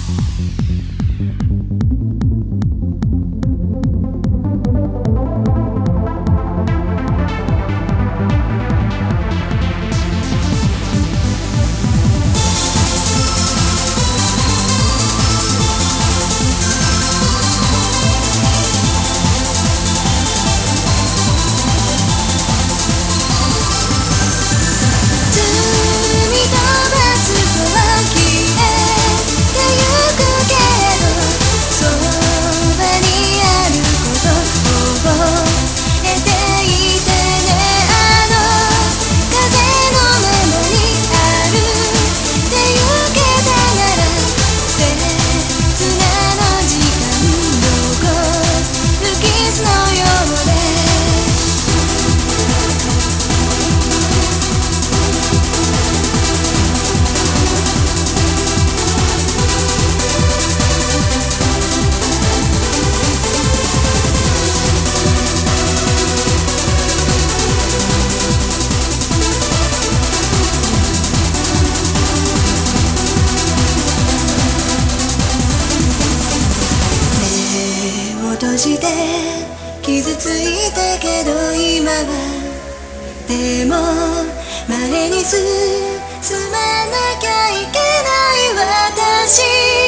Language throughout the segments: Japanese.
閉じて傷ついたけど今はでも前に進まなきゃいけない私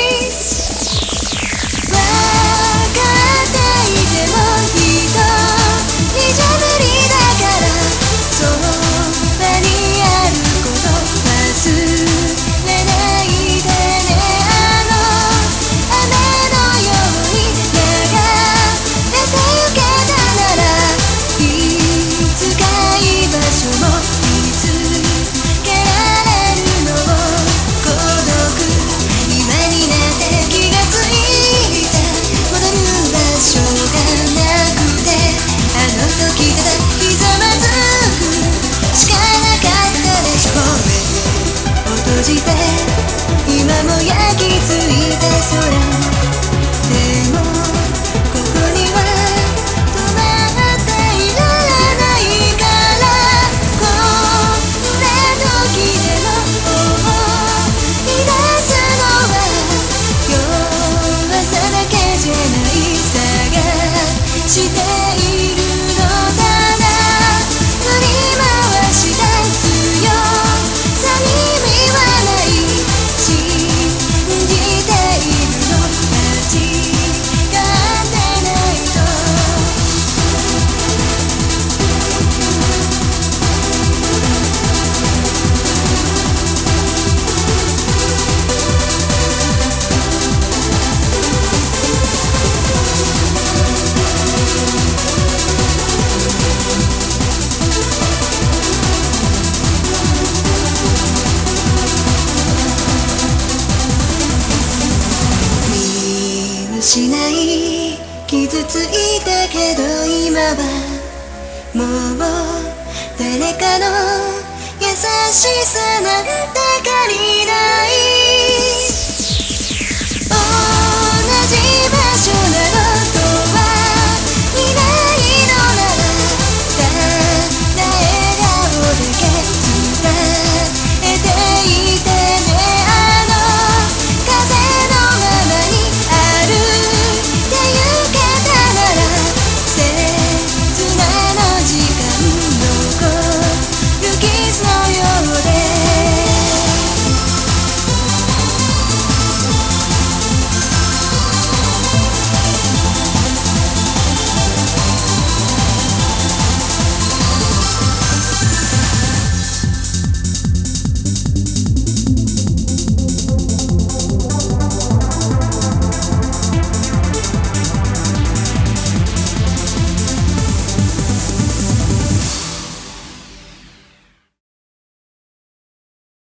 分かっていても一人じゃ無理だからそばにあること忘れないでね雨のように流れてゆけたならいつか居場所も見つけられるの孤独今になって気がついた戻る場所がなくてあの時ただひざまずくしかなかったでしょ目を閉じて今も焼き付いた空でもここには止まっていられないからこんな時でも思い出すのは弱さだけじゃない探しているのだな振り回した強さに意味はない信じているの間違ってないと見失い傷ついたけど今はもう誰かの優しさなんて借りない